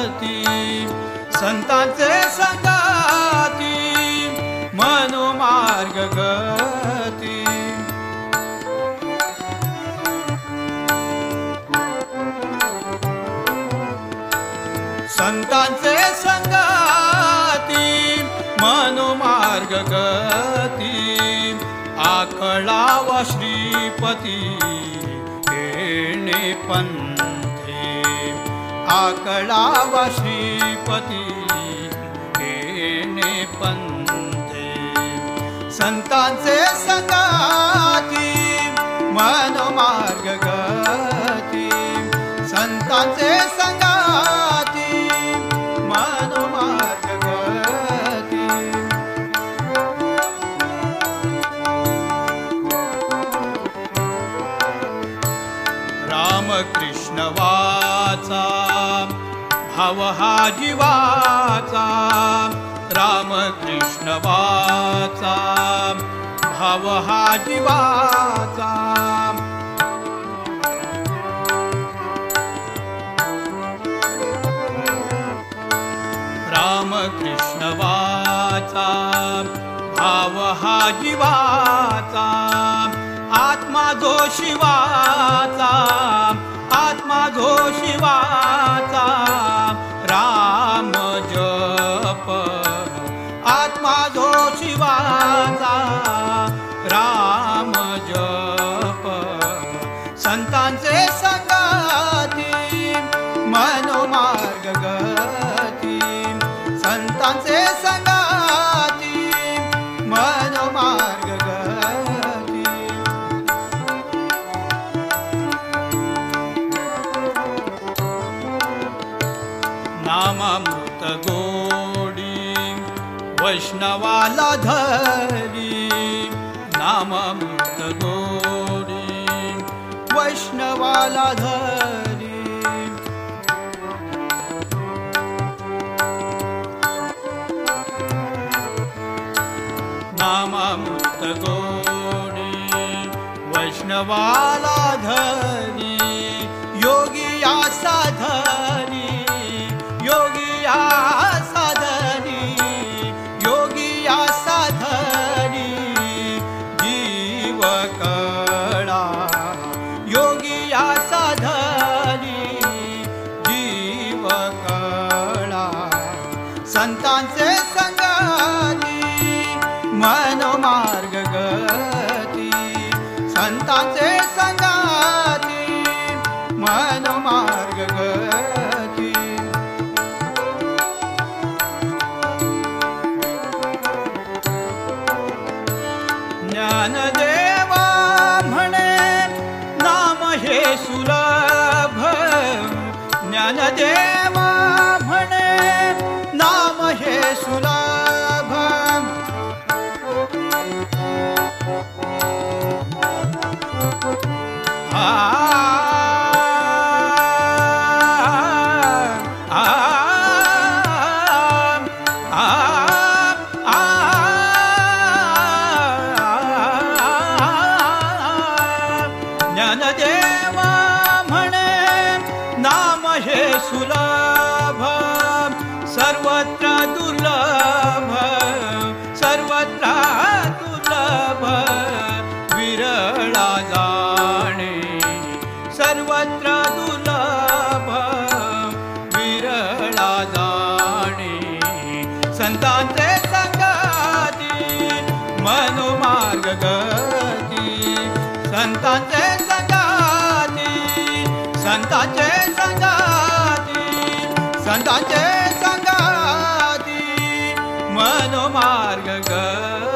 संतांचे संगाती मनोमार्ग गती। संतांचे संगाती मनोमार्ग गती। आकळावा श्रीपती येणे पंथे। आकळावा श्रीपती येणे पंथे। संतांचे संगाती मनोमार्ग गती। संतांचे संगाती मनोमार्ग गती। रामकृष्ण वाचा भाव हा जीवाचा। रामकृष्ण वाचा भाव हा जीवाचा। रामकृष्ण वाचा भाव हा जीवाचा। आत्मा जो शिवाचा आत्मा जो शिवाचा। राम जप आत्मा जो शिवाचा। राम जप संतांचे संगाती मनोमार्ग गती। संतांचे संगाती मनोमार्ग गती। नामामृत गोडी वैष्णवाला धरी। नामामृत गोडी वैष्णवाला धरी। नामामृत गोडी वैष्णवाला धरी। योगी या साधनी योगी या साधनी योगी या साधनी। जीव कळा योगी या साधनी जीव कळा। संतांचे संगाती मनोमार्ग गती। संतांचे संगाती मनोमार्ग गती। ज्ञानदेवा म्हणे नाम हे सुलभ। ज्ञानदेवा म्हणे नाम हे सुलभ। ज्ञानदेवा म्हणे नाम हे सुलभ। सर्वत्र दुर्लभ सर्वत्र दुर्लभ। विरळा जाणे सर्वत्र दुर्लभ विरळा जाणे। संतांचे संगाती मनोमार्ग गती। संतांचे संगाती संतांचे संगाती संतांचे संगाती मनोमार्ग गती।